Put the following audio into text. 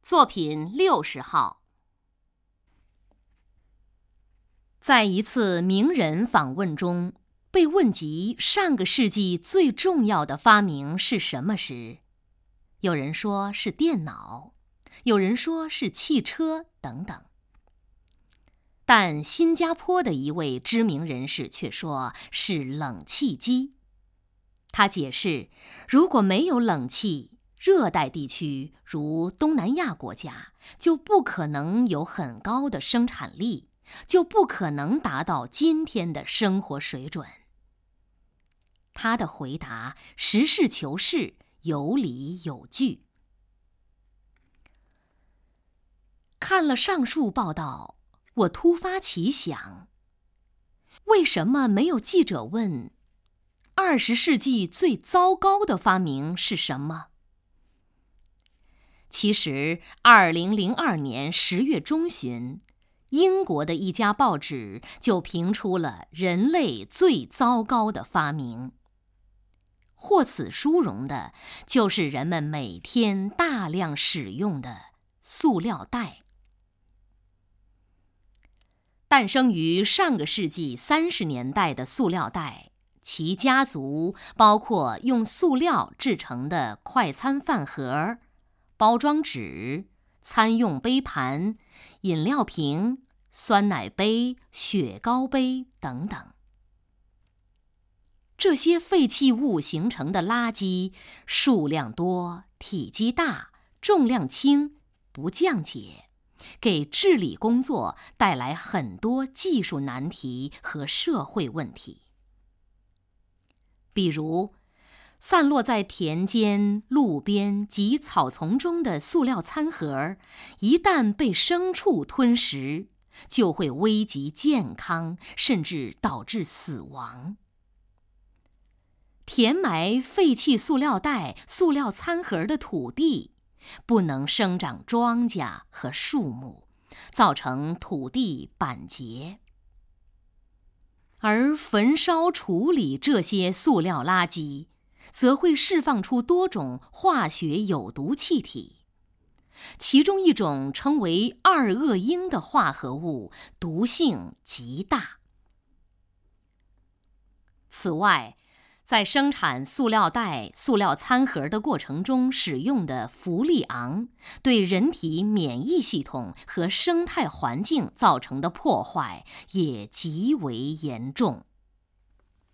作品60号。在一次名人访问中，被问及上个世纪最重要的发明是什么时，有人说是电脑，有人说是汽车等等。但新加坡的一位知名人士却说是冷气机。他解释，如果没有冷气，热带地区如东南亚国家就不可能有很高的生产力，就不可能达到今天的生活水准。他的回答实事求是，有理有据。看了上述报道，我突发奇想，为什么没有记者问20世纪最糟糕的发明是什么？其实2002年10月中旬，英国的一家报纸就评出了人类最糟糕的发明。获此殊荣的就是人们每天大量使用的塑料袋。诞生于上个世纪30年代的塑料袋，其家族包括用塑料制成的快餐饭盒、包装纸、餐用杯盘、饮料瓶、酸奶杯、雪糕杯等等。这些废弃物形成的垃圾数量多、体积大、重量轻，不降解，给治理工作带来很多技术难题和社会问题。比如，散落在田间、路边及草丛中的塑料餐盒，一旦被牲畜吞食，就会危及健康，甚至导致死亡。填埋废弃塑料袋、塑料餐盒的土地，不能生长庄稼和树木，造成土地板结。而焚烧处理这些塑料垃圾，则会释放出多种化学有毒气体，其中一种称为二恶英的化合物，毒性极大。此外，在生产塑料袋、塑料餐盒的过程中使用的氟利昂，对人体免疫系统和生态环境造成的破坏也极为严重。